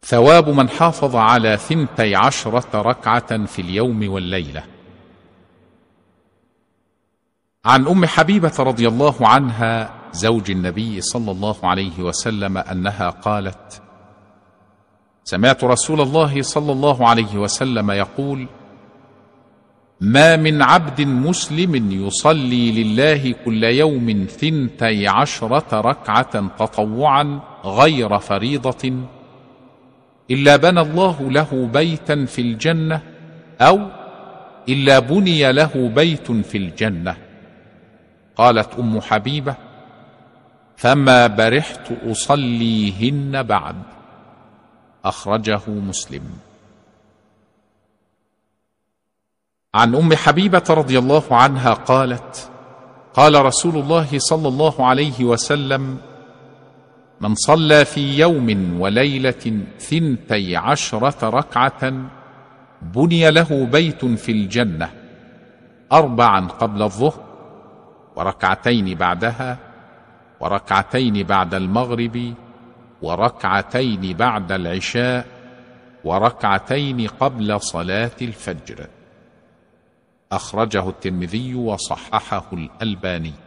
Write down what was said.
ثواب من حافظ على 12 ركعة في اليوم والليلة. عن أم حبيبة رضي الله عنها زوج النبي صلى الله عليه وسلم أنها قالت: سمعت رسول الله صلى الله عليه وسلم يقول: ما من عبد مسلم يصلي لله كل يوم 12 ركعة تطوعا غير فريضة إلا بنى الله له بيتا في الجنة، أو إلا بني له بيت في الجنة. قالت أم حبيبة: فما برحت أصليهن بعد. أخرجه مسلم. عن أم حبيبة رضي الله عنها قالت: قال رسول الله صلى الله عليه وسلم: من صلى في يوم وليلة 12 ركعة بني له بيت في الجنة، 4 قبل الظهر، وركعتين بعدها، وركعتين بعد المغرب، وركعتين بعد العشاء، وركعتين قبل صلاة الفجر. أخرجه الترمذي وصححه الألباني.